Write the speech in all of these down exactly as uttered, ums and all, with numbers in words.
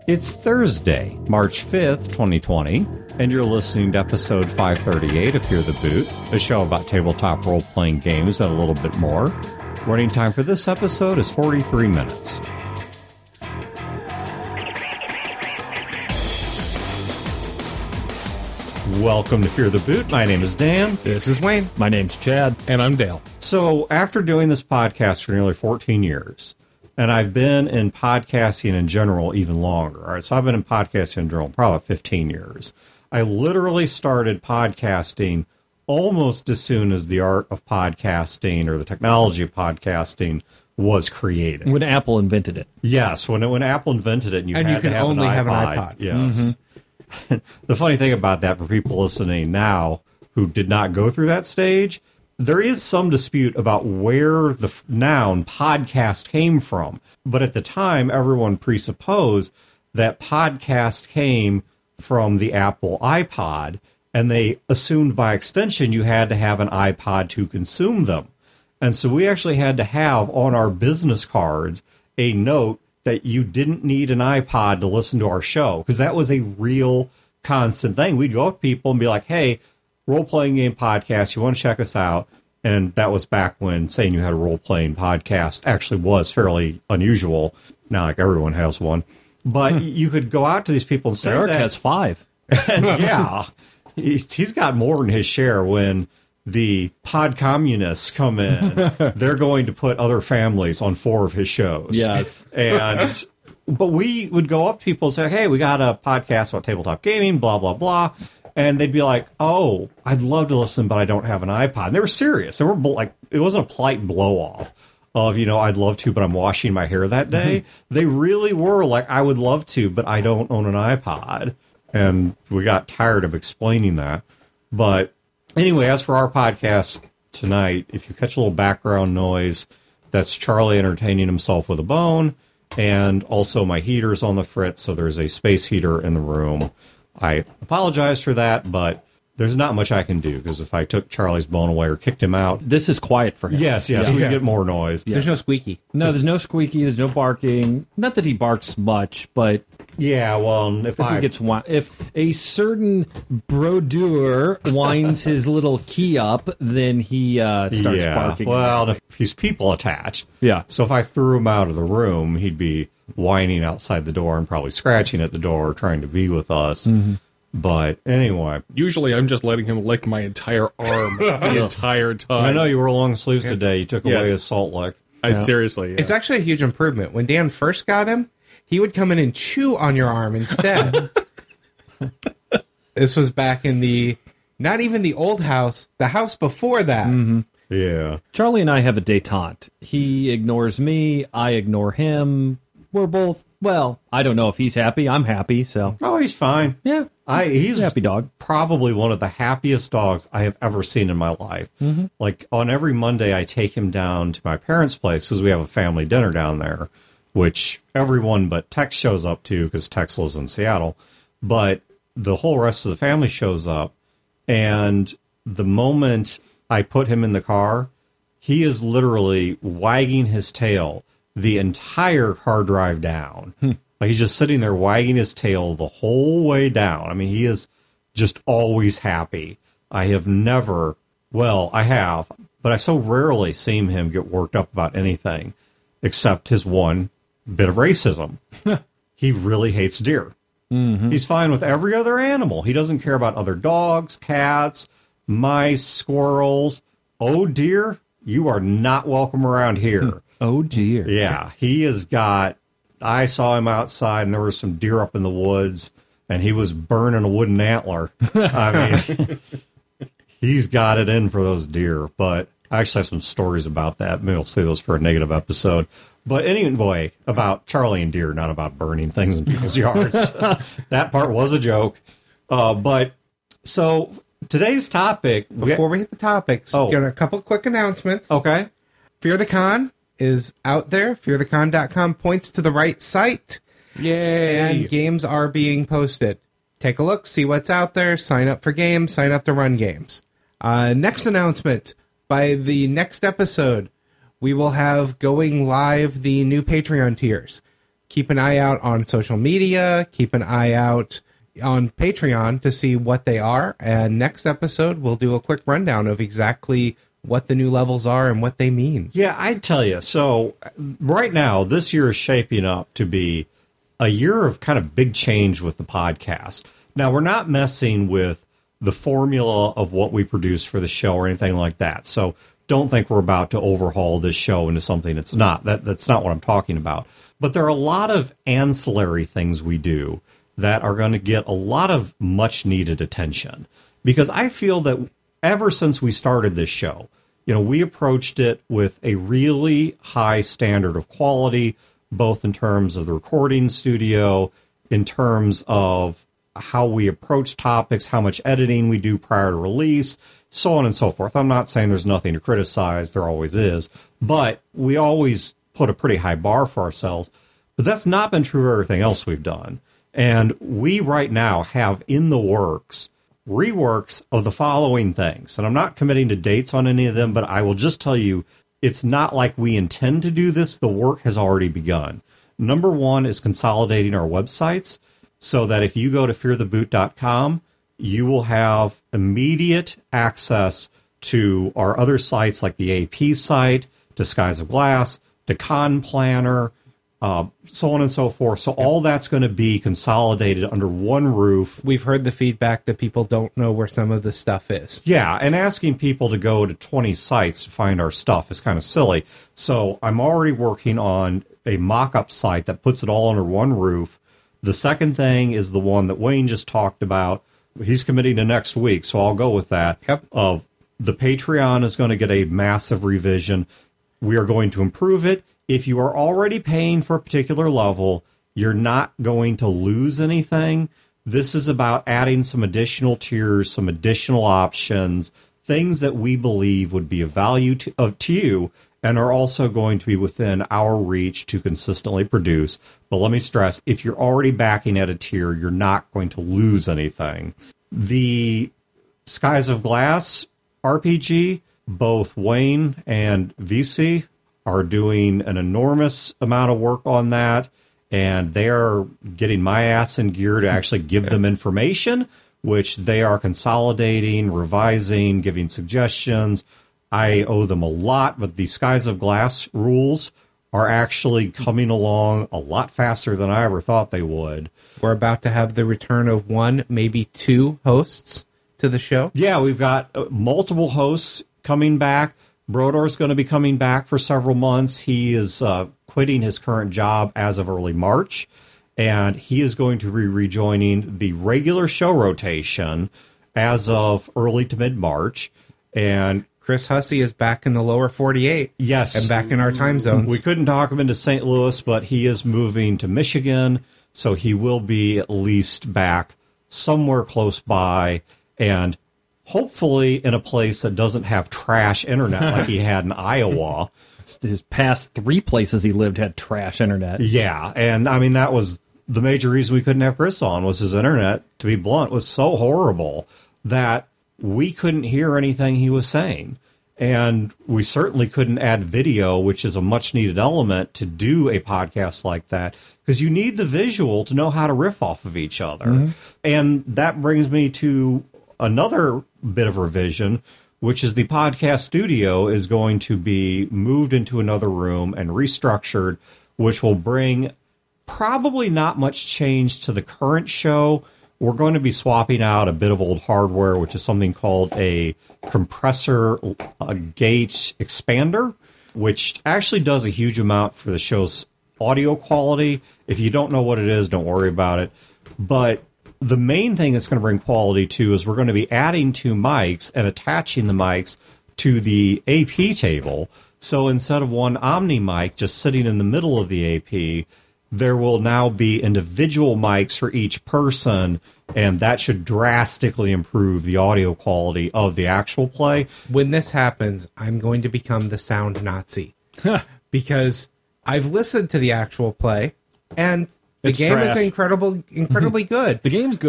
It's Thursday, March fifth, twenty twenty, and you're listening to episode five thirty-eight of Fear the Boot, a show about tabletop role-playing games and a little bit more. Running time for this episode is forty-three minutes. Welcome to Fear the Boot. My name is Dan. This is Wayne. My name's Chad. And I'm Dale. So, after doing this podcast for nearly fourteen years, and I've been in podcasting in general even longer. All right, so I've been in podcasting in general probably fifteen years. I literally started podcasting almost as soon as the art of podcasting or the technology of podcasting was created. When Apple invented it. Yes, when when Apple invented it, and you and had you can to have only an have an iPod. iPod. Yes. Mm-hmm. The funny thing about that for people listening now who did not go through that stage, there is some dispute about where the f- noun podcast came from. But at the time, everyone presupposed that podcast came from the Apple iPod, and they assumed by extension you had to have an iPod to consume them. And so we actually had to have on our business cards a note that you didn't need an iPod to listen to our show, because that was a real constant thing. We'd go up to people and be like, hey, role-playing game podcast, you want to check us out? And that was back when saying you had a role-playing podcast actually was fairly unusual. Not like everyone has one. But you could go out to these people and say Eric that. has five. And yeah, he's, he's got more than his share. When the pod communists come in, they're going to put other families on four of his shows. Yes. And but we would go up to people and say, hey, we got a podcast about tabletop gaming, blah, blah, blah. And they'd be like, oh, I'd love to listen, but I don't have an iPod. And they were serious. They were like, it wasn't a polite blow off of, you know, I'd love to, but I'm washing my hair that day. Mm-hmm. They really were like, I would love to, but I don't own an iPod. And we got tired of explaining that. But anyway, as for our podcast tonight, if you catch a little background noise, that's Charlie entertaining himself with a bone. And also my heater's on the fritz, so there's a space heater in the room. I apologize for that, but there's not much I can do, because if I took Charlie's bone away or kicked him out... This is quiet for him. Yes, yes, Yeah. we Yeah. get more noise. Yeah. There's no squeaky. No, there's no squeaky, there's no barking. Not that he barks much, but Yeah, well, if, if I... he gets wi- if a certain brodeur winds his little key up, then he uh, starts yeah, barking. well, if he's people attached. Yeah. So if I threw him out of the room, he'd be whining outside the door and probably scratching at the door, trying to be with us. Mm-hmm. But anyway. Usually I'm just letting him lick my entire arm the entire time. I know you were long sleeves today. You took away Yes. his salt lick. I Yeah. seriously. Yeah. It's actually a huge improvement. When Dan first got him, he would come in and chew on your arm instead. This was back in the, not even the old house, the house before that. Mm-hmm. Yeah. Charlie and I have a détente. He ignores me, I ignore him. We're both, well, I don't know if he's happy. I'm happy, so. Oh, he's fine. Yeah. I he's a happy dog. Probably one of the happiest dogs I have ever seen in my life. Mm-hmm. Like on every Monday, I take him down to my parents' place because we have a family dinner down there, which everyone but Tex shows up to because Tex lives in Seattle. But the whole rest of the family shows up, and the moment I put him in the car, he is literally wagging his tail the entire car drive down. Hmm. Like he's just sitting there wagging his tail the whole way down. I mean, he is just always happy. I have never, well, I have, but I so rarely seen him get worked up about anything except his one bit of racism. He really hates deer. Mm-hmm. He's fine with every other animal. He doesn't care about other dogs, cats, mice, squirrels. Oh, deer, you are not welcome around here. Oh, dear. Yeah, he has got, I saw him outside, and there were some deer up in the woods, and he was burning a wooden antler. I mean, he's got it in for those deer, but I actually have some stories about that. Maybe I'll save those for a negative episode. But anyway, about Charlie and deer, not about burning things in people's yards. That part was a joke. Uh, but, so, today's topic... Before we hit the topics, Oh. got a couple quick announcements. Okay. Fear the Con is out there. fear the con dot com points to the right site. Yay. And games are being posted. Take a look, see what's out there, sign up for games, sign up to run games. Uh, next announcement. By the next episode, we will have going live the new Patreon tiers. keep an eye out on social media, keep an eye out on Patreon to see what they are. And next episode, we'll do a quick rundown of exactly what the new levels are and what they mean. Yeah, I'd tell you. So right now, this year is shaping up to be a year of kind of big change with the podcast. Now, we're not messing with the formula of what we produce for the show or anything like that. So don't think we're about to overhaul this show into something it's not. That, that's not what I'm talking about. But there are a lot of ancillary things we do that are going to get a lot of much needed attention. Because I feel that ever since we started this show, you know, we approached it with a really high standard of quality, both in terms of the recording studio, in terms of how we approach topics, how much editing we do prior to release, so on and so forth. I'm not saying there's nothing to criticize. There always is. But we always put a pretty high bar for ourselves. But that's not been true of everything else we've done. And we right now have in the works reworks of the following things. And I'm not committing to dates on any of them, but I will just tell you, it's not like we intend to do this. The work has already begun. Number one is consolidating our websites so that if you go to fear the boot dot com, you will have immediate access to our other sites like the A P site, to Skies of Glass, to Con Planner, Uh, so on and so forth. So all that's going to be consolidated under one roof. We've heard the feedback that people don't know where some of the stuff is. Yeah, and asking people to go to twenty sites to find our stuff is kind of silly. So I'm already working on a mock-up site that puts it all under one roof. The second thing is the one that Wayne just talked about. He's committing to next week, so I'll go with that. Yep. Of the Patreon is going to get a massive revision. We are going to improve it. If you are already paying for a particular level, you're not going to lose anything. This is about adding some additional tiers, some additional options, things that we believe would be of value to, uh, to you and are also going to be within our reach to consistently produce. But let me stress, if you're already backing at a tier, you're not going to lose anything. The Skies of Glass R P G, both Wayne and V C are doing an enormous amount of work on that, and they're getting my ass in gear to actually give them information, which they are consolidating, revising, giving suggestions. I owe them a lot, but the Skies of Glass rules are actually coming along a lot faster than I ever thought they would. We're about to have the return of one, maybe two hosts to the show. Yeah, we've got uh, multiple hosts coming back. Brodor's going to be coming back for several months. He is uh, quitting his current job as of early March, and he is going to be rejoining the regular show rotation as of early to mid-March. And Chris Hussey is back in the lower forty-eight. Yes. And back in our time zones. We couldn't talk him into Saint Louis, but he is moving to Michigan, so he will be at least back somewhere close by, and hopefully in a place that doesn't have trash internet like he had in Iowa. His past three places he lived had trash internet. Yeah, and I mean, that was the major reason we couldn't have Chris on, was his internet, to be blunt, was so horrible that we couldn't hear anything he was saying. And we certainly couldn't add video, which is a much-needed element to do a podcast like that, because you need the visual to know how to riff off of each other. Mm-hmm. And that brings me to another bit of revision, which is the podcast studio is going to be moved into another room and restructured, which will bring probably not much change to the current show. We're going to be swapping out a bit of old hardware, which is something called a compressor a gate expander, which actually does a huge amount for the show's audio quality. If you don't know what it is, don't worry about it. But the main thing that's going to bring quality to is we're going to be adding two mics and attaching the mics to the A P table. So instead of one Omni mic just sitting in the middle of the A P, there will now be individual mics for each person, and that should drastically improve the audio quality of the actual play. When this happens, I'm going to become the sound Nazi. Because I've listened to the actual play, and the It's game trash. is incredible, incredibly good. The game's good.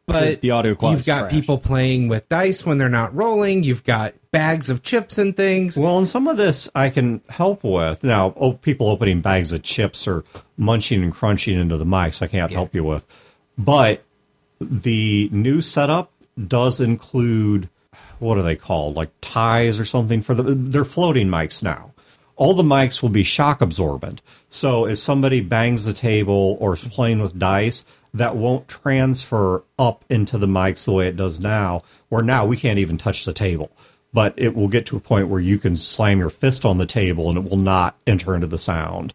but the audio quality you've got trash. people playing with dice when they're not rolling. You've got bags of chips and things. Well, and some of this I can help with. Now, oh, people opening bags of chips or munching and crunching into the mics, I can't Yeah. help you with. But the new setup does include, what are they called? Like ties or something for the, they're floating mics now. All the mics will be shock absorbent. So if somebody bangs the table or is playing with dice, that won't transfer up into the mics the way it does now, where now we can't even touch the table. But it will get to a point where you can slam your fist on the table and it will not enter into the sound.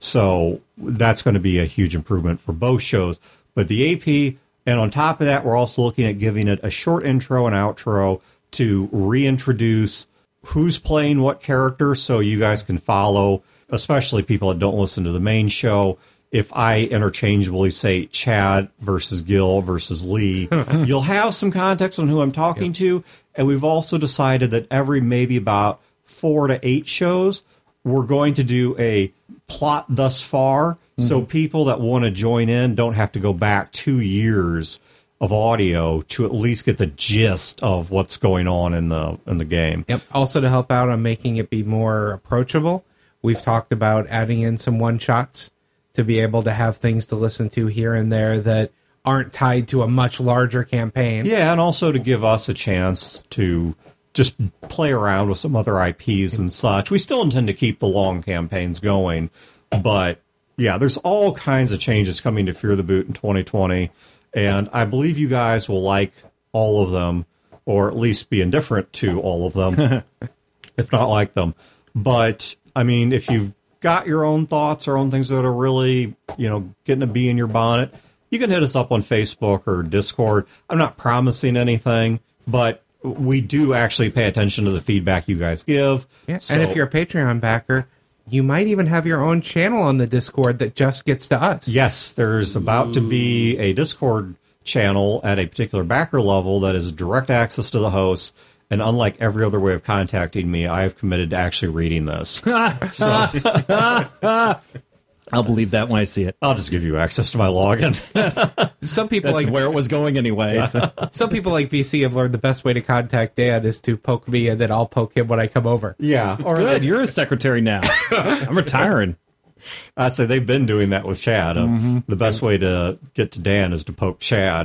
So that's going to be a huge improvement for both shows. But the A P, and on top of that, we're also looking at giving it a short intro and outro to reintroduce who's playing what character so you guys can follow, especially people that don't listen to the main show. If I interchangeably say Chad versus Gil versus Lee, you'll have some context on who I'm talking yep. to. And we've also decided that every maybe about four to eight shows, we're going to do a plot thus far. Mm-hmm. So people that want to join in don't have to go back two years of audio to at least get the gist of what's going on in the in the game. Yep. Also to help out on making it be more approachable, we've talked about adding in some one-shots to be able to have things to listen to here and there that aren't tied to a much larger campaign. Yeah, and also to give us a chance to just play around with some other I Ps and such. We still intend to keep the long campaigns going, but yeah, there's all kinds of changes coming to Fear the Boot in twenty twenty, and I believe you guys will like all of them, or at least be indifferent to all of them, if not like them. But, I mean, if you've got your own thoughts or own things that are really, you know, getting a bee in your bonnet, you can hit us up on Facebook or Discord. I'm not promising anything, but we do actually pay attention to the feedback you guys give. Yeah. So, and if you're a Patreon backer, you might even have your own channel on the Discord that just gets to us. Yes, there's about to be a Discord channel at a particular backer level that is direct access to the host. And unlike every other way of contacting me, I have committed to actually reading this. So I'll believe that when I see it. I'll just give you access to my login. Some people That's like where it was going anyway. So. some people like V C have learned the best way to contact Dan is to poke me, and then I'll poke him when I come over. Yeah. Or Good, you're a secretary now. I'm retiring. I say they've been doing that with Chad. Of Mm-hmm. The best way to get to Dan is to poke Chad.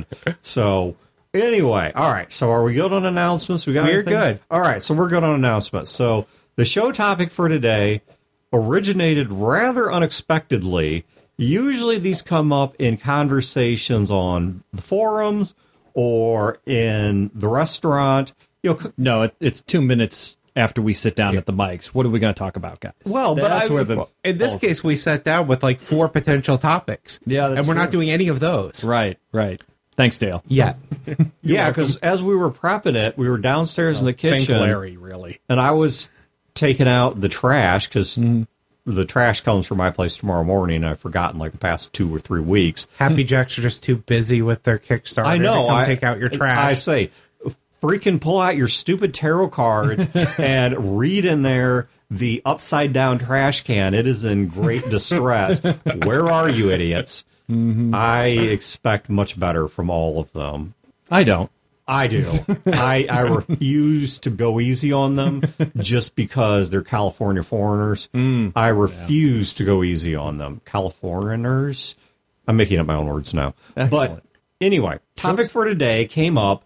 So anyway, all right. So are we good on announcements? We got We're anything? good. All right. So we're good on announcements. So the show topic for today originated rather unexpectedly. Usually these come up in conversations on the forums or in the restaurant. You know, No, it, it's two minutes after we sit down at the mics. What are we going to talk about, guys? Well, but that's I- where the Well, in this case, we sat down with like four potential topics. Yeah, that's and we're not true. doing any of those right, right. Thanks, Dale. yet. yeah, because as we were prepping it, we were downstairs in the Thank kitchen. Larry, really. And I was taking out the trash because the trash comes from my place tomorrow morning. I've forgotten like the past two or three weeks. Happy Jacks are just too busy with their Kickstarter I know. to come I take out your trash. I say, freaking pull out your stupid tarot cards and read in there the upside down trash can. It is in great distress. Where are you, idiots? Mm-hmm. I expect much better from all of them. I don't. I do. I, I refuse to go easy on them just because they're California foreigners. Mm, I refuse yeah. to go easy on them. Californians? I'm making up my own words now. Excellent. But anyway, topic for today came up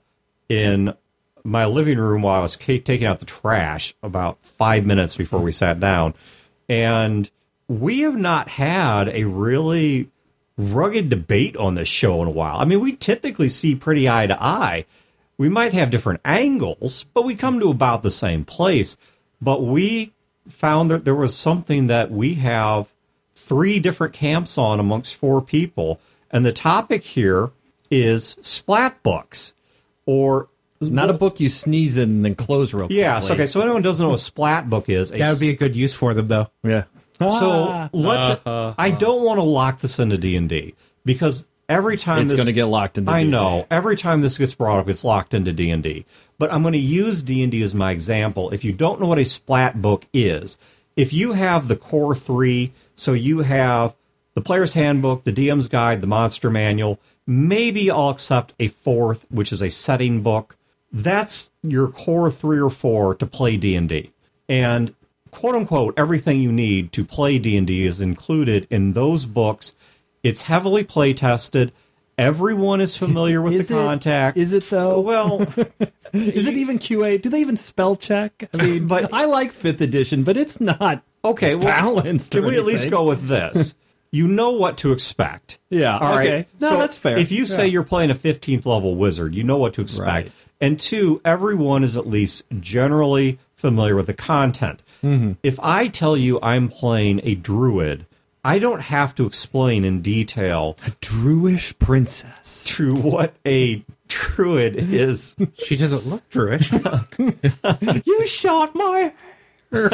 in my living room while I was c- taking out the trash about five minutes before we sat down. And we have not had a really rugged debate on this show in a while. I mean, we typically see pretty eye to eye. We might have different angles, but we come to about the same place. But we found that there was something that we have three different camps on amongst four people. And the topic here is splat books, or not a book you sneeze in and then close real quickly. Yes, okay, so anyone who doesn't know what a splat book is, a that would be a good use for them, though. Yeah. So Ah. let's. Uh, I don't want to lock this into D and D because every time It's this, going to get locked into I D and D. know every time this gets brought up, it's locked into D and D. But I'm going to use D and D as my example. If you don't know what a splat book is, if you have the core three, so you have the Player's Handbook, the D M's Guide, the Monster Manual. Maybe I'll accept a fourth, which is a setting book. That's your core three or four to play D and D. And quote-unquote, everything you need to play D and D is included in those books. It's heavily play-tested. Everyone is familiar with Is the it- contact. Is it though? Well, Is it even Q A? Do they even spell check? I mean, But- I like fifth edition, but it's not okay, well, balanced. can or we at least anything. go with this? You know what to expect. Yeah, All right. okay. No, So that's fair. If you say Yeah. you're playing a fifteenth level wizard, you know what to expect. Right. And two, everyone is at least generally familiar with the content. Mm-hmm. If I tell you I'm playing a druid, I don't have to explain in detail Druish princess. to what a druid is. She doesn't look Druish. You shot my hair.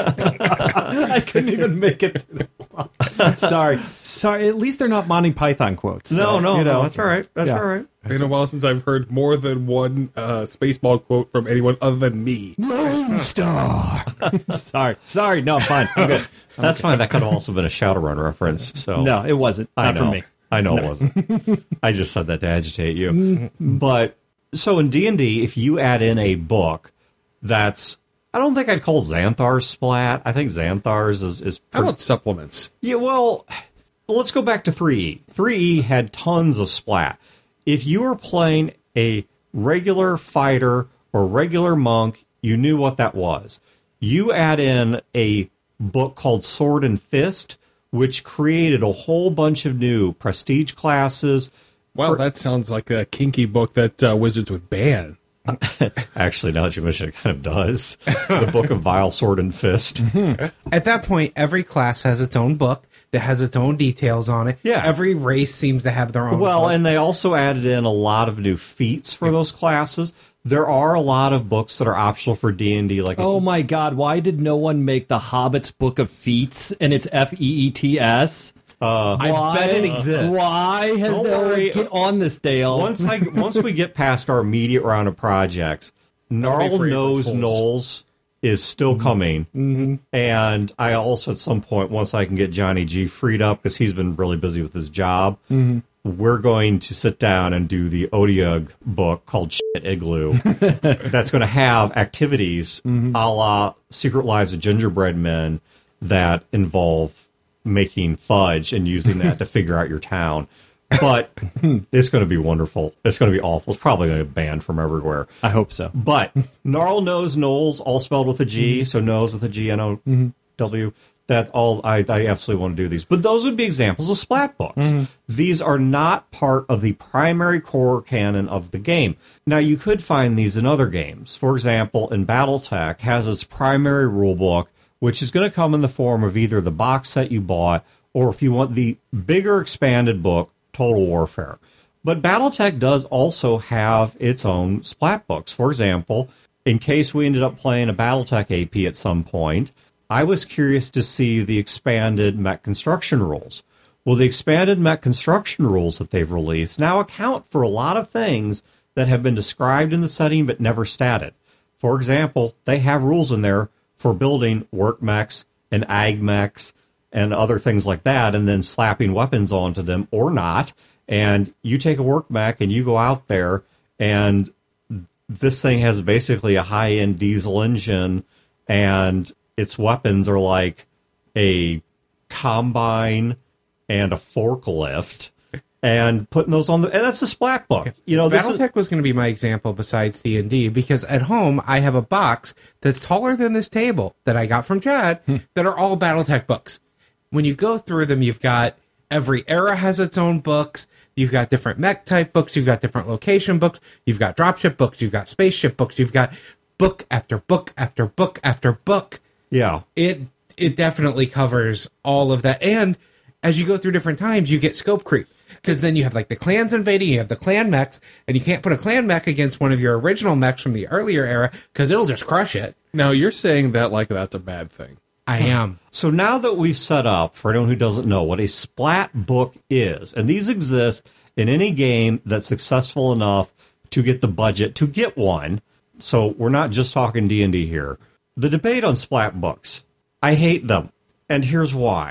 I couldn't even make it through the plot. Sorry. Sorry. At least they're not Monty Python quotes. No, so, no, you know, no, that's all right. That's Yeah. all right. It's been a while since I've heard more than one uh, Spaceball quote from anyone other than me. Lone Star. sorry. Sorry. No, I'm fine. I'm good. That's fine. That could have also been a Shadowrun reference. So No, it wasn't. I Not know. for me. I know it wasn't. I just said that to agitate you. But so in D and D, if you add in a book that's, I don't think I'd call Xanthar splat. I think Xanthar's is is How about supplements? yeah. Well, let's go back to three E. three E had tons of splat. If you were playing a regular fighter or regular monk, you knew what that was. You add in a book called Sword and Fist, which created a whole bunch of new prestige classes. Wow, For- that sounds like a kinky book that uh, Wizards would ban. Actually, now that you mention it, it kind of does. The Book of Vile Sword and Fist. At that point, every class has its own book that has its own details on it. Yeah. Every race seems to have their own Well, book. and they also added in a lot of new feats for those classes. There are a lot of books that are optional for D and D. Like, if Oh you- my God! Why did no one make the Hobbit's Book of Feats and it's F E E T S? uh, I bet it exists. Why has Don't no worry. one get on this, Dale? once I once we get past our immediate round of projects, Gnarl for April Nose Fools. Knowles is still coming, mm-hmm. and I also at some point, once I can get Johnny G freed up because he's been really busy with his job, Mm-hmm. we're going to sit down and do the Odiug book called Shit Igloo. That's going to have activities Mm-hmm. a la Secret Lives of Gingerbread Men that involve making fudge and using that to figure out your town. But it's going to be wonderful. It's going to be awful. It's probably going to be banned from everywhere. I hope so. But Gnarl Nose Knowles, all spelled with a G, so nose with a G N O W. That's all. I, I absolutely want to do these. But those would be examples of splat books. These are not part of the primary core canon of the game. Now, you could find these in other games. For example, in BattleTech has its primary rule book, which is going to come in the form of either the box set you bought, or if you want the bigger expanded book, Total Warfare. But BattleTech does also have its own splat books. For example, in case we ended up playing a BattleTech A P at some point, I was curious to see the expanded mech construction rules. Well, the expanded mech construction rules that they've released now account for a lot of things that have been described in the setting but never statted. For example, they have rules in there for building work mechs and ag mechs and other things like that, and then slapping weapons onto them or not. And you take a work mech and you go out there, and this thing has basically a high-end diesel engine, and its weapons are like a combine and a forklift, and putting those on the, and that's a splat book. You know, this is, BattleTech was going to be my example besides D and D, because at home I have a box that's taller than this table that I got from Chad that are all BattleTech books. When you go through them, you've got every era has its own books. You've got different mech type books. You've got different location books. You've got dropship books. You've got spaceship books. You've got book after book after book after book. yeah. It it definitely covers all of that. And as you go through different times, you get scope creep. Because then you have like the clans invading, you have the clan mechs, and you can't put a clan mech against one of your original mechs from the earlier era because it'll just crush it. Now, you're saying that like that's a bad thing. I am. So now that we've set up, for anyone who doesn't know, what a splat book is, and these exist in any game that's successful enough to get the budget to get one, so we're not just talking D and D here. The debate on splat books, I hate them, and here's why.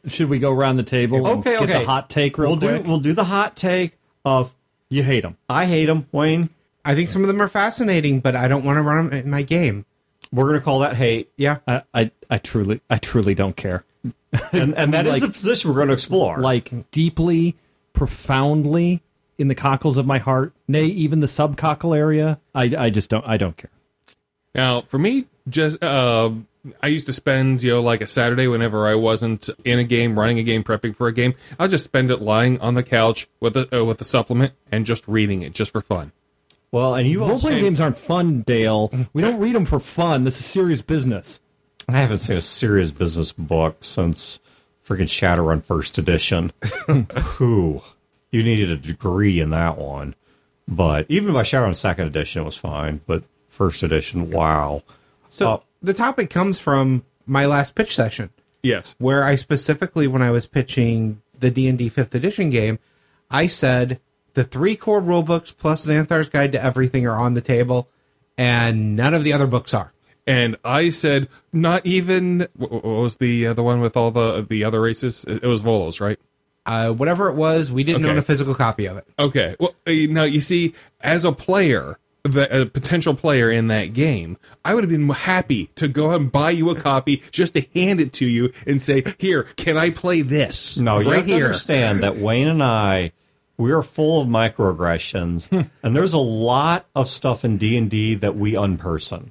Should we go around the table and Okay, get okay. the hot take real we'll quick? do we'll do the hot take of You hate them. I hate them, Wayne. I think some of them are fascinating, but I don't want to run them in my game. We're gonna call that hate, Yeah. I, I, I truly, I truly don't care. and and that is Like- a position we're going to explore. Like deeply, profoundly in the cockles of my heart, nay, even the subcockle area. I, I just don't, I don't care. Now, for me, just uh, I used to spend, you know, like a Saturday whenever I wasn't in a game, running a game, prepping for a game. I'll just spend it lying on the couch with a uh, with a supplement and just reading it, just for fun. well, and you Role also, playing games aren't fun, Dale. We don't read them for fun. This is serious business. I haven't seen a serious business book since freaking Shadowrun First Edition. Who you needed a degree in that one, but even by Shadowrun Second Edition, it was fine. But First Edition, wow. So Uh, the topic comes from my last pitch session, Yes. where I specifically, when I was pitching the D and D fifth Edition game, I said the three core rulebooks plus Xanthar's Guide to Everything are on the table, and none of the other books are. And I said, not even what what was the uh, the one with all the the other races? It it was Volos, right? Uh, whatever it was, we didn't Okay. own a physical copy of it. Okay. Well, uh, now you see, as a player, the a potential player in that game, I would have been happy to go out and buy you a copy just to hand it to you and say, "Here, can I play this?" No, you right have to here. understand that Wayne and I, we are full of microaggressions, and there's a lot of stuff in D and D that we unperson.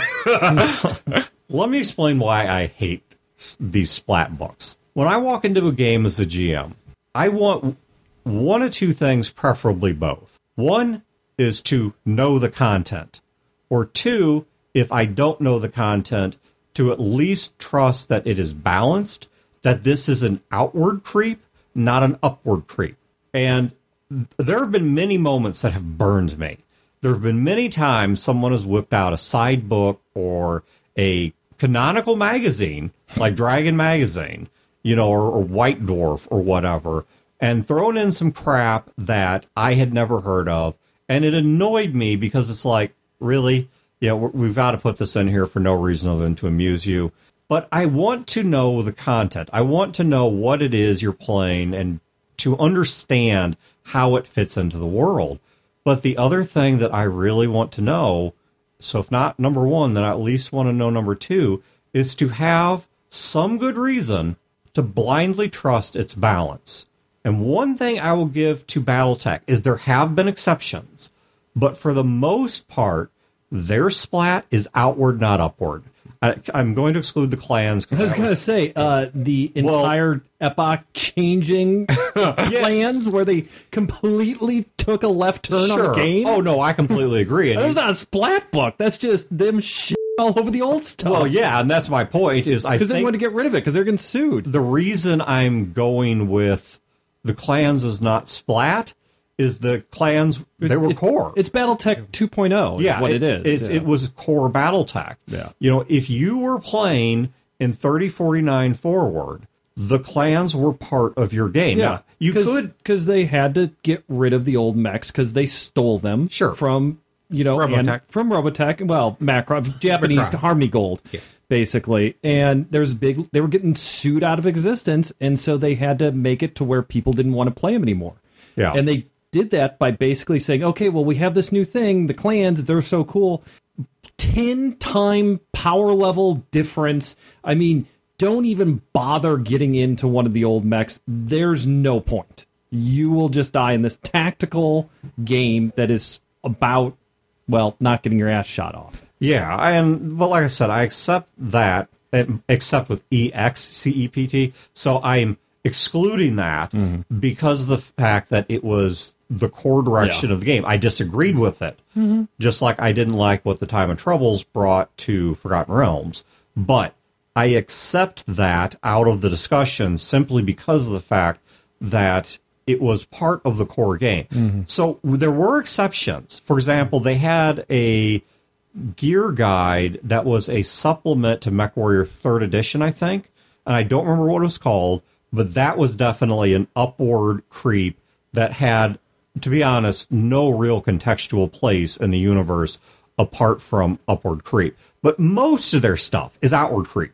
Let me explain why I hate s- these splat books. When I walk into a game as a G M, I want one of two things, preferably both. One is to know the content, or two, if I don't know the content, to at least trust that it is balanced, that this is an outward creep, not an upward creep. And th- there have been many moments that have burned me. There have been many times someone has whipped out a side book or a canonical magazine, like Dragon Magazine, you know, or, or White Dwarf or whatever, and thrown in some crap that I had never heard of. And it annoyed me because it's like, really? Yeah, we're, we've got to put this in here for no reason other than to amuse you. But I want to know the content. I want to know what it is you're playing and to understand how it fits into the world. But the other thing that I really want to know, so if not number one, then I at least want to know number two, is to have some good reason to blindly trust its balance. And one thing I will give to BattleTech is there have been exceptions, but for the most part, their splat is outward, not upward. I, I'm going to exclude the clans. I was going to say, uh, the Well- entire epoch-changing plans where they completely took a left turn on the game. Oh, no, I completely agree. And That's you- not a splat book. That's just them shit all over the old stuff. well, yeah, and that's my point is I Because they think want to get rid of it because they're getting sued. the reason I'm going with the clans is not splat is the clans, they were It- core. It's BattleTech two point oh is yeah, what it, is. It's, yeah. It was core BattleTech. Yeah. You know, if you were playing in thirty forty-nine forward, the clans were part of your game. Yeah, Now, you could because they had to get rid of the old mechs because they stole them Sure. from you know Robotech. and from Robotech. Well, Macron, Japanese Macron. Harmony Gold, Yeah. basically. And there's big. They were getting sued out of existence, and so they had to make it to where people didn't want to play them anymore. Yeah. and they did that by basically saying, okay, well, we have this new thing, the clans. They're so cool. ten time power level difference. I mean, don't even bother getting into one of the old mechs. There's no point. You will just die in this tactical game that is about, well, not getting your ass shot off. Yeah, and but like I said, I accept that, and except with E X C E P T. So I'm excluding that Mm-hmm. because of the fact that it was the core direction Yeah. of the game. I disagreed with it, Mm-hmm. just like I didn't like what the Time of Troubles brought to Forgotten Realms. But I accept that out of the discussion simply because of the fact that it was part of the core game. Mm-hmm. So there were exceptions. For example, they had a gear guide that was a supplement to MechWarrior third Edition, I think. And I don't remember what it was called, but that was definitely an upward creep that had, to be honest, no real contextual place in the universe apart from upward creep. But most of their stuff is outward creep.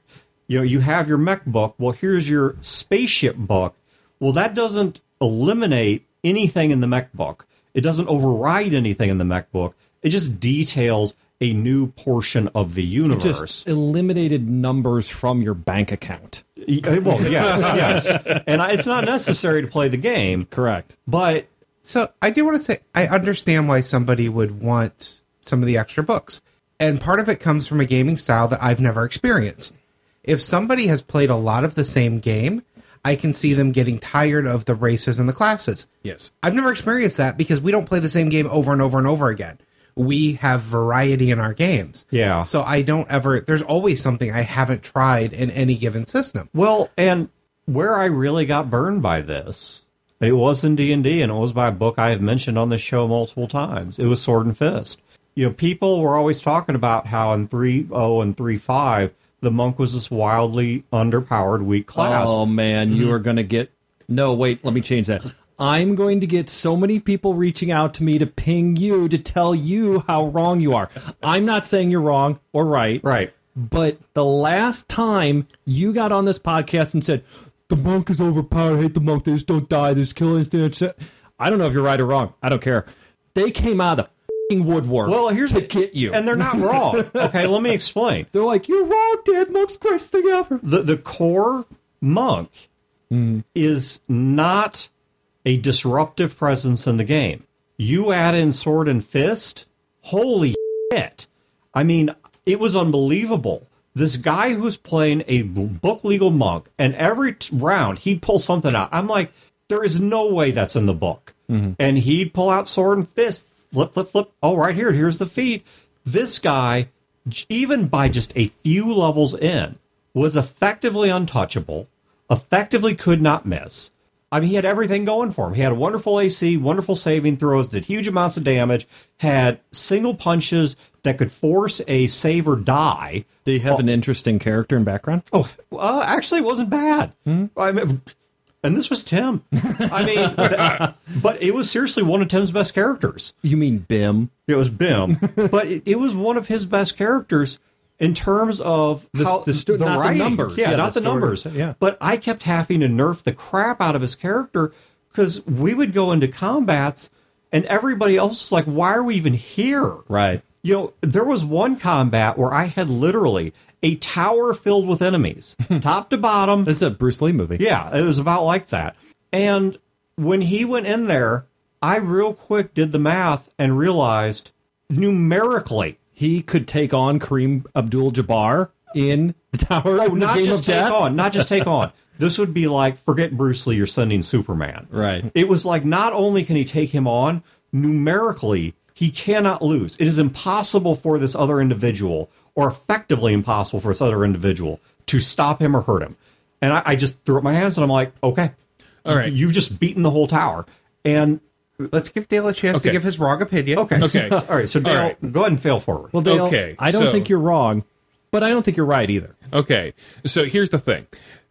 You know, you have your mech book. Well, here's your spaceship book. Well, that doesn't eliminate anything in the mech book. It doesn't override anything in the mech book. It just details a new portion of the universe. It just eliminated numbers from your bank account. Well, yes, yes. And I, it's not necessary to play the game. Correct. But So I do want to say, I understand why somebody would want some of the extra books. And part of it comes from a gaming style that I've never experienced. If somebody has played a lot of the same game, I can see them getting tired of the races and the classes. Yes. I've never experienced that because we don't play the same game over and over and over again. We have variety in our games. Yeah. So I don't ever, there's always something I haven't tried in any given system. Well, and where I really got burned by this, it was in D and D, and it was by a book I have mentioned on this show multiple times. It was Sword and Fist. You know, people were always talking about how in three point oh and three point five, the monk was this wildly underpowered, weak class. Oh, man, mm-hmm. you are going to get... No, wait, let me change that. I'm going to get so many people reaching out to me to ping you to tell you how wrong you are. I'm not saying you're wrong or right. Right. But the last time you got on this podcast and said, the monk is overpowered, I hate the monk, they just don't die, they just kill instant. I don't know if you're right or wrong. I don't care. They came out of the f***ing woodwork well, here's to the, get you. And they're not wrong. Okay, let me explain. They're like, you're wrong, Dad, monk's the greatest thing ever. The, the core monk mm. is not a disruptive presence in the game. You add in Sword and Fist, holy shit. I mean, it was unbelievable. This guy who's playing a book legal monk, and every t- round he'd pull something out. I'm like, there is no way that's in the book. Mm-hmm. And he'd pull out Sword and Fist, flip, flip, flip. Oh, right here, here's the feat. This guy, even by just a few levels in, was effectively untouchable, effectively could not miss. I mean, he had everything going for him. He had a wonderful A C, wonderful saving throws, did huge amounts of damage, had single punches that could force a save or die. Did he have oh, an interesting character and background? Oh, uh, actually, it wasn't bad. Hmm? I mean, and this was Tim. I mean, that, but it was seriously one of Tim's best characters. You mean Bim? It was Bim, but it, it was one of his best characters. In terms of the, how the, sto- the not writing, the numbers, yeah, yeah not the, the numbers, story, yeah. But I kept having to nerf the crap out of his character because we would go into combats and everybody else was like, "Why are we even here?" Right. You know, there was one combat where I had literally a tower filled with enemies, top to bottom. This is a Bruce Lee movie. Yeah, it was about like that. And when he went in there, I real quick did the math and realized numerically. He could take on Kareem Abdul-Jabbar in the Tower oh, of the not Game just of take Death? on, not just take on. This would be like, forget Bruce Lee, you're sending Superman. Right. It was like, not only can he take him on, numerically, he cannot lose. It is impossible for this other individual, or effectively impossible for this other individual, to stop him or hurt him. And I, I just threw up my hands and I'm like, okay. All right. You've just beaten the whole tower. And let's give Dale a chance okay. to give his wrong opinion. Okay. Okay. All right. So Dale, right. go ahead and fail forward. Well, Dale, okay, I don't so, think you're wrong, but I don't think you're right either. Okay. So here's the thing.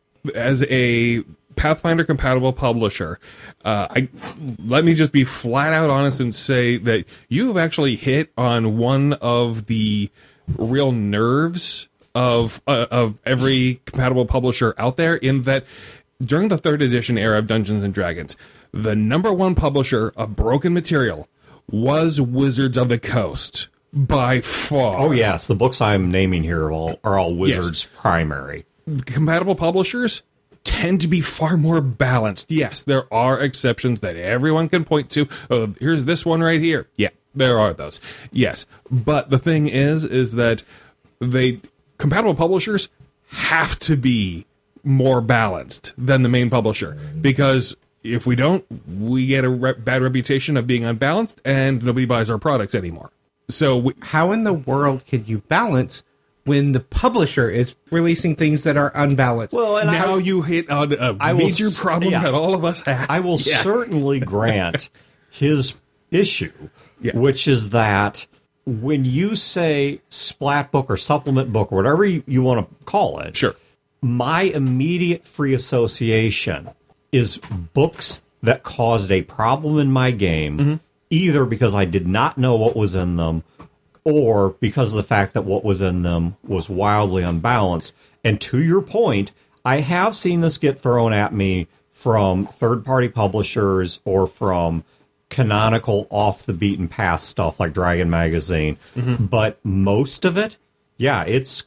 As a Pathfinder compatible publisher, uh, I let me just be flat out honest and say that you have actually hit on one of the real nerves of uh, of every compatible publisher out there, in that during the third edition era of Dungeons and Dragons, the number one publisher of broken material was Wizards of the Coast by far. Oh yes, the books I'm naming here are all, are all Wizards yes. primary. Compatible publishers tend to be far more balanced. Yes, there are exceptions that everyone can point to. Oh, here's this one right here. Yeah, there are those. Yes, but the thing is, is that they compatible publishers have to be more balanced than the main publisher, because if we don't, we get a re- bad reputation of being unbalanced, and nobody buys our products anymore. So, we- how in the world can you balance when the publisher is releasing things that are unbalanced? Well, and now I, you hit on a I major will, problem yeah, that all of us have. I will yes. certainly grant his issue, yeah. which is that when you say splat book or supplement book or whatever you, you want to call it, sure. my immediate free association is books that caused a problem in my game, mm-hmm. either because I did not know what was in them, or because of the fact that what was in them was wildly unbalanced. And to your point, I have seen this get thrown at me from third-party publishers or from canonical off-the-beaten-path stuff like Dragon Magazine. Mm-hmm. But most of it, yeah, it's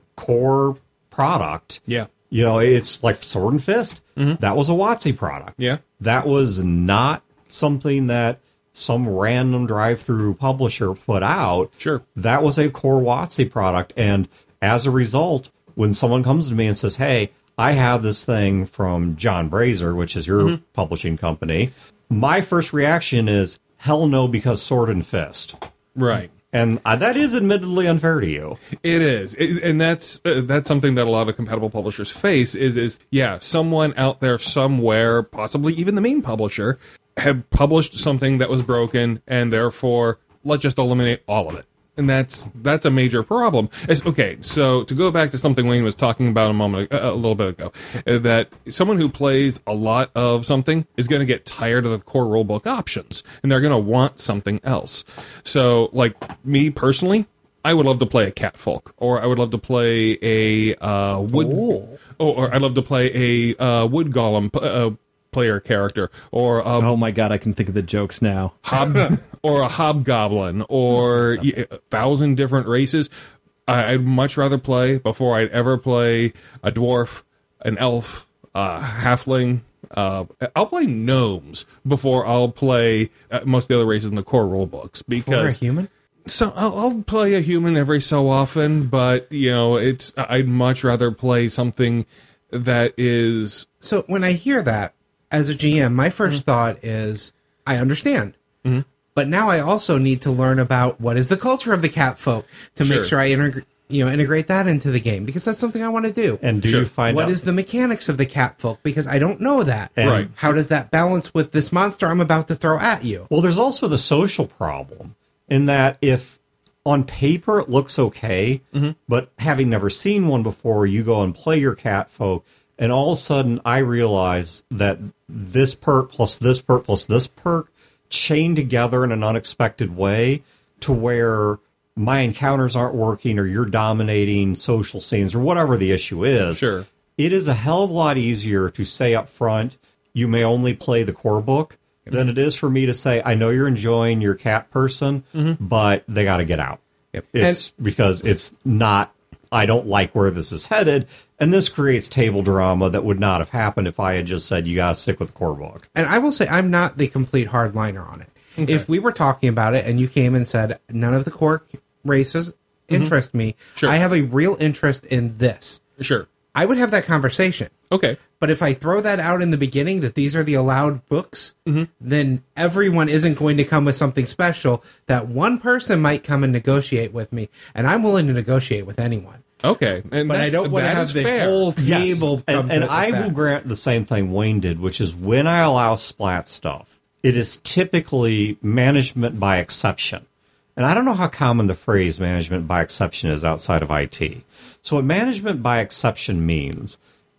core product. Yeah. You know, it's like Sword and Fist. Mm-hmm. That was a WotC product. Yeah. That was not something that some random drive-through publisher put out. Sure. That was a core WotC product. And as a result, when someone comes to me and says, hey, I have this thing from John Brazier, which is your mm-hmm. publishing company, my first reaction is, hell no, because Sword and Fist. Right. And uh, that is admittedly unfair to you. It is, it, and that's uh, that's something that a lot of compatible publishers face. Is is yeah, someone out there somewhere, possibly even the main publisher, have published something that was broken, and therefore let's just eliminate all of it. And that's that's a major problem. It's, okay, so to go back to something Wayne was talking about a moment, a little bit ago, uh, that someone who plays a lot of something is going to get tired of the core rulebook options, and they're going to want something else. So, like me personally, I would love to play a Catfolk, or I would love to play a uh, wood, Oh. or, or I'd love to play a uh, wood golem uh, player character, or um, Oh my god, I can think of the jokes now. Hob- or a hobgoblin, or a thousand different races. I- I'd much rather play, before I'd ever play a dwarf, an elf, a halfling. Uh, I'll play gnomes before I'll play uh, most of the other races in the core rule books. For a Because human? so I'll, I'll play a human every so often, but you know, it's I'd much rather play something that is So when I hear that, as a G M, my first mm-hmm. thought is, I understand. Mm-hmm. But now I also need to learn about what is the culture of the Catfolk to Sure. make sure I integ- you know, integrate that into the game, because that's something I want to do. And do Sure. you find What out is the mechanics of the Catfolk? Because I don't know that. And- Right. How does that balance with this monster I'm about to throw at you? Well, there's also the social problem in that if on paper it looks okay, mm-hmm. but having never seen one before, you go and play your Catfolk, and all of a sudden I realize that this perk plus this perk plus this perk chain together in an unexpected way to where my encounters aren't working, or you're dominating social scenes, or whatever the issue is. Sure. It is a hell of a lot easier to say up front, you may only play the core book, than it is for me to say, I know you're enjoying your cat person, mm-hmm. but they got to get out. Yep. It's And- because it's not, I don't like where this is headed, and this creates table drama that would not have happened if I had just said, you got to stick with the core book. And I will say, I'm not the complete hardliner on it. Okay. If we were talking about it and you came and said, none of the core races interest mm-hmm. me, Sure. I have a real interest in this, Sure. I would have that conversation. Okay. But if I throw that out in the beginning, that these are the allowed books, mm-hmm. then everyone isn't going to come with something special. That one person might come and negotiate with me, and I'm willing to negotiate with anyone. Okay. And But I don't want to that have is the fair. whole table Yes. come And, to and it with I that. will grant the same thing Wayne did, which is when I allow splat stuff, it is typically management by exception. And I don't know how common the phrase management by exception is outside of I T. So what management by exception means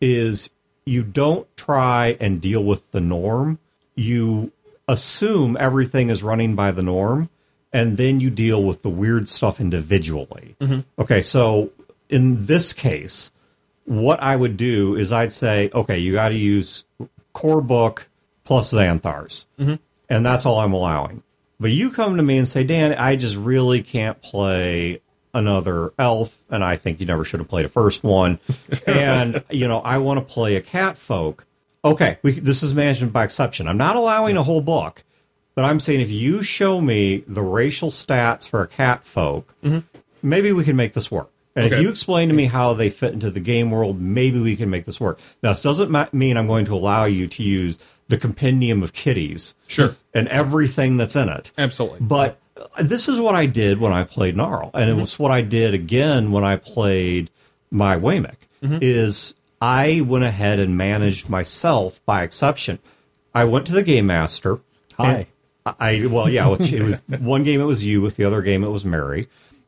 is you don't try and deal with the norm. You assume everything is running by the norm, and then you deal with the weird stuff individually. Mm-hmm. Okay, so in this case, what I would do is I'd say, okay, you got to use core book plus Xanthars. Mm-hmm. And that's all I'm allowing. But you come to me and say, Dan, I just really can't play another elf, and I think you never should have played a first one. And, you know, I want to play a Catfolk. Okay, we, this is management by exception. I'm not allowing a whole book, but I'm saying if you show me the racial stats for a Catfolk, mm-hmm. maybe we can make this work. And Okay. if you explain to me how they fit into the game world, maybe we can make this work. Now, this doesn't ma- mean I'm going to allow you to use the compendium of kitties. Sure. And everything that's in it. Absolutely. But this is what I did when I played Gnarl, and mm-hmm. it was what I did again when I played my Waymick, mm-hmm. is I went ahead and managed myself by exception. I went to the Game Master. Hi. I Well, yeah, it was, it was one game it was you, with the other game it was Mary.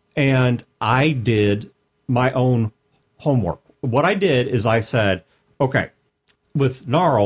And I did my own homework. What I did is I said, okay, with Gnarl,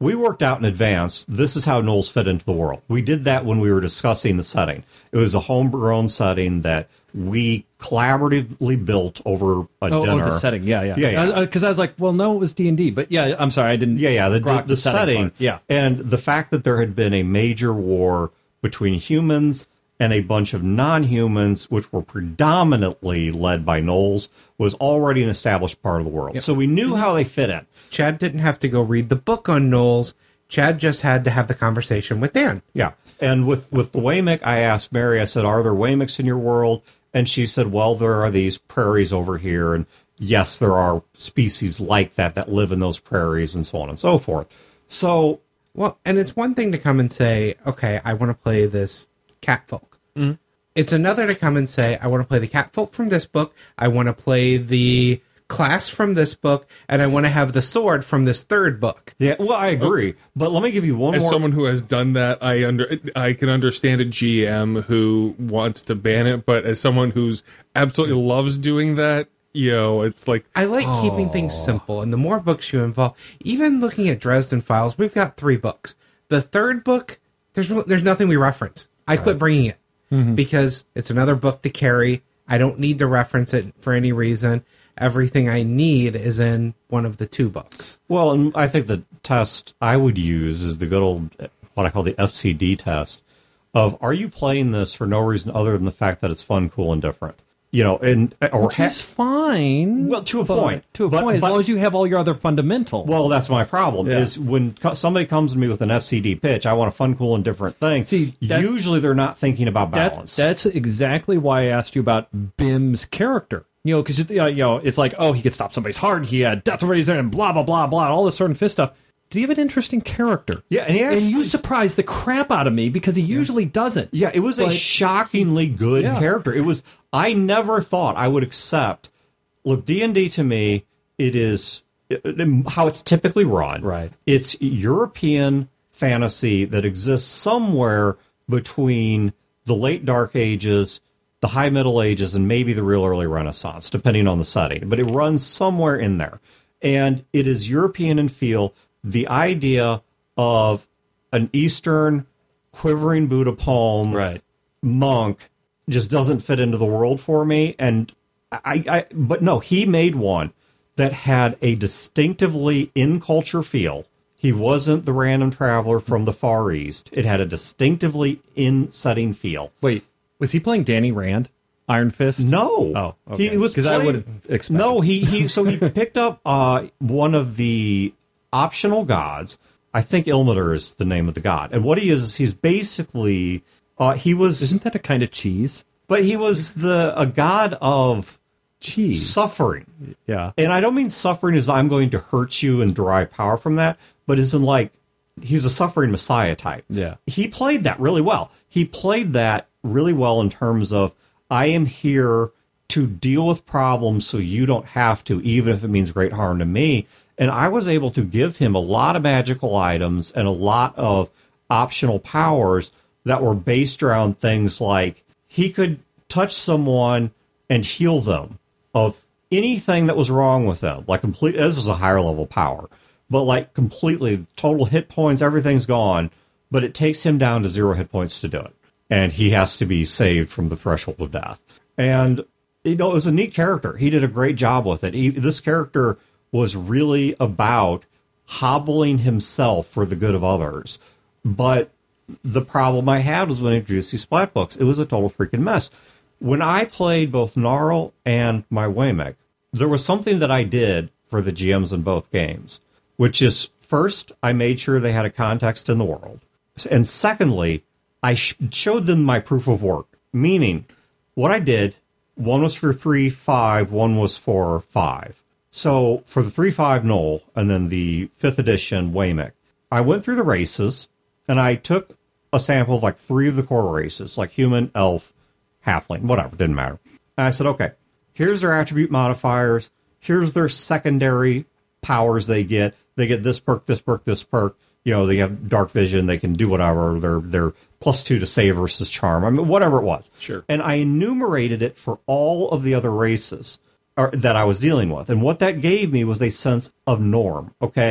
we worked out in advance, this is how Gnolls fit into the world. We did that when we were discussing the setting. It was a homegrown setting that we collaboratively built over a Oh, dinner. oh, the setting, yeah, yeah. Yeah, yeah. Because I was like, well, no, it was D and D. But yeah, I'm sorry, I didn't Yeah, yeah, the, the, grok the setting. part. Yeah. And the fact that there had been a major war between humans and a bunch of non-humans, which were predominantly led by Gnolls, was already an established part of the world. So we knew how they fit in. Chad didn't have to go read the book on Gnolls. Chad just had to have the conversation with Dan. Yeah. And with, with the Waymick, I asked Mary, I said, are there Waymicks in your world? And she said, well, there are these prairies over here. And yes, there are species like that that live in those prairies and so on and so forth. So, Well, and it's one thing to come and say, okay, I want to play this catfolk. Mm-hmm. It's another to come and say, I want to play the catfolk from this book. I want to play the class from this book, and I want to have the sword from this third book. yeah, well, I agree. But let me give you one As more. someone who has done that, I under I can understand a G M who wants to ban it, but as someone who's absolutely loves doing that, you know, it's like I like keeping things simple, and the more books you involve, even looking at Dresden Files, we've got three books. The third book, there's no- there's nothing we reference. I quit bringing it because it's another book to carry. I don't need to reference it for any reason. Everything I need is in one of the two books. Well, and I think the test I would use is the good old, what I call the F C D test of, are you playing this for no reason other than the fact that it's fun, cool, and different? You know, and or Which is fine. Well, to a but- point. To a But- point, as but- long as you have all your other fundamentals. Well, that's my problem. Yeah. Is when co- somebody comes to me with an F C D pitch, I want a fun, cool, and different thing. See, that- usually they're not thinking about That- balance. that's exactly why I asked you about Bim's character. You know, because you know, it's like, oh, he could stop somebody's heart. He had death razor and blah blah blah blah, all this sort of fist stuff. Did he have an interesting character? Yeah, and he and you actually- surprised the crap out of me because he usually doesn't. Yeah, it was a But- shockingly good Yeah. character. It was. I never thought I would accept. Look, D and D to me, it is it- it- how it's typically run. Right. It's European fantasy that exists somewhere between the late Dark Ages, the High Middle Ages, and maybe the real early Renaissance, depending on the setting. But it runs somewhere in there, and it is European in feel. The idea of an Eastern quivering Buddha palm Right. monk just doesn't fit into the world for me. And I, I, but no, he made one that had a distinctively in culture feel. He wasn't the random traveler from the Far East. It had a distinctively in setting feel. Wait, was he playing Danny Rand? Iron Fist? No, Oh, okay. he was 'Cause I playing- would have expected. No, he he. So he picked up uh, one of the optional gods. I think Ilmater is the name of the god, and what he is, is he's basically uh, he was, Isn't that a kind of cheese? but he was the a god of Cheese. suffering. Yeah. And I don't mean suffering as I'm going to hurt you and derive power from that, but as in like he's a suffering messiah type. Yeah. He played that really well. He played that really well in terms of, I am here to deal with problems so you don't have to, even if it means great harm to me. And I was able to give him a lot of magical items and a lot of optional powers that were based around things like he could touch someone and heal them of anything that was wrong with them. Like complete, this was a higher level power, but like completely total hit points, everything's gone, but it takes him down to zero hit points to do it. And he has to be saved from the threshold of death. And, you know, it was a neat character. He did a great job with it. He, this character was really about hobbling himself for the good of others. But the problem I had was when I introduced these splat books, it was a total freaking mess. When I played both Gnarl and my Waymick, there was something that I did for the G Ms in both games, which is, first, I made sure they had a context in the world. And secondly, I sh- showed them my proof of work, meaning what I did, one was for three five, one was for five. So for the three five Gnoll and then the fifth edition Waymick, I went through the races and I took a sample of like three of the core races, like human, elf, halfling, whatever, didn't matter. And I said, okay, here's their attribute modifiers. Here's their secondary powers they get. They get this perk, this perk, this perk. You know, they have dark vision. They can do whatever. They're, they're plus two to save versus charm. I mean, whatever it was. Sure. And I enumerated it for all of the other races or, that I was dealing with. And what that gave me was a sense of norm, okay?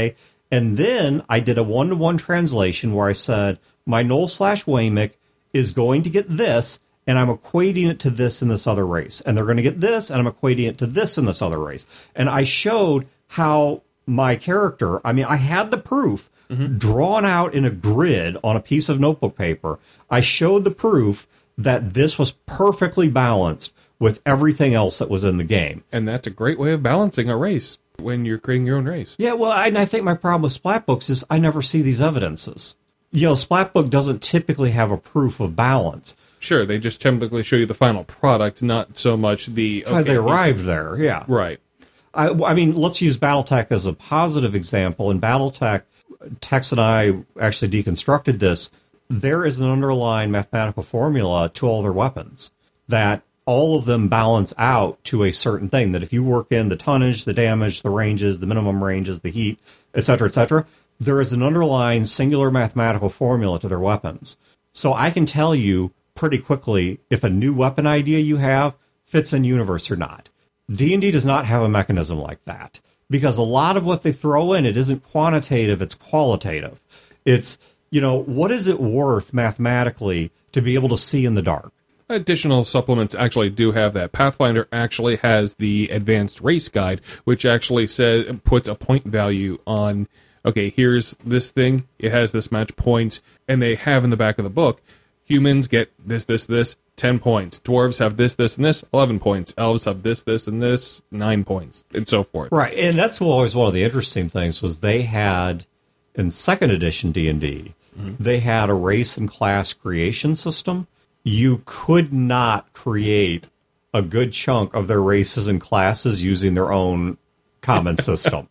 And then I did a one-to-one translation where I said, my Knoll slash Waymick is going to get this, and I'm equating it to this in this other race. And they're going to get this, and I'm equating it to this in this other race. And I showed how my character, I mean, I had the proof mm-hmm. drawn out in a grid on a piece of notebook paper. I showed the proof that this was perfectly balanced with everything else that was in the game. And that's a great way of balancing a race when you're creating your own race. Yeah, well, I, and I think my problem with Splatbooks is I never see these evidences. You know, Splatbook doesn't typically have a proof of balance. Sure, they just typically show you the final product, not so much the... Okay, how they arrived there, yeah. Right. I, I mean, let's use Battletech as a positive example. In Battletech, Tex and I actually deconstructed this. There is an underlying mathematical formula to all their weapons that all of them balance out to a certain thing, that if you work in the tonnage, the damage, the ranges, the minimum ranges, the heat, et cetera, et cetera, there is an underlying singular mathematical formula to their weapons. So I can tell you pretty quickly if a new weapon idea you have fits in universe or not. D and D does not have a mechanism like that, because a lot of what they throw in, it isn't quantitative, it's qualitative. It's, you know, what is it worth mathematically to be able to see in the dark? Additional supplements actually do have that. Pathfinder actually has the advanced race guide, which actually says puts a point value on, okay, here's this thing, it has this much points, and they have in the back of the book, humans get this, this, this, ten points. Dwarves have this, this, and this, eleven points. Elves have this, this, and this, nine points, and so forth. Right, and that's always one of the interesting things was they had, in second edition D and D, mm-hmm. they had a race and class creation system. You could not create a good chunk of their races and classes using their own common system.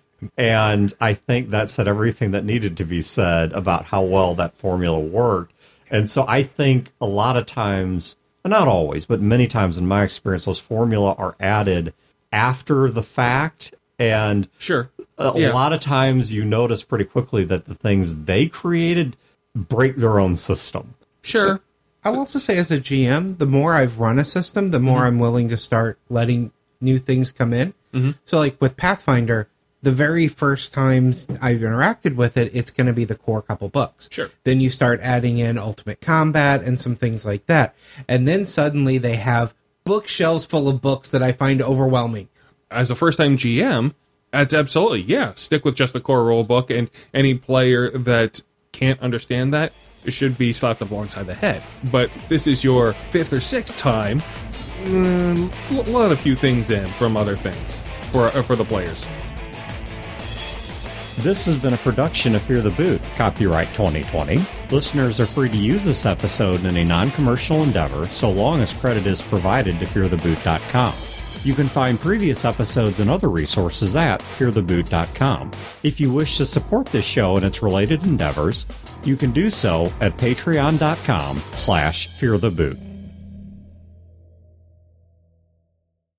And I think that said everything that needed to be said about how well that formula worked. And so I think a lot of times, not always, but many times in my experience, those formula are added after the fact. And sure, a yeah. lot of times you notice pretty quickly that the things they created break their own system. Sure. So, I'll also say as a G M, the more I've run a system, the more mm-hmm. I'm willing to start letting new things come in. Mm-hmm. So like with Pathfinder, the very first times I've interacted with it, it's going to be the core couple books. Sure. Then you start adding in Ultimate Combat and some things like that. And then suddenly they have bookshelves full of books that I find overwhelming. As a first-time G M, that's absolutely, yeah, stick with just the core rule book, and any player that can't understand that should be slapped alongside the head. But this is your fifth or sixth time, mm, let a few things in from other things for, uh, for the players. This has been a production of Fear the Boot, copyright twenty twenty. Listeners are free to use this episode in a non-commercial endeavor, so long as credit is provided to fear the boot dot com. You can find previous episodes and other resources at fear the boot dot com. If you wish to support this show and its related endeavors, you can do so at patreon dot com slash fear the boot.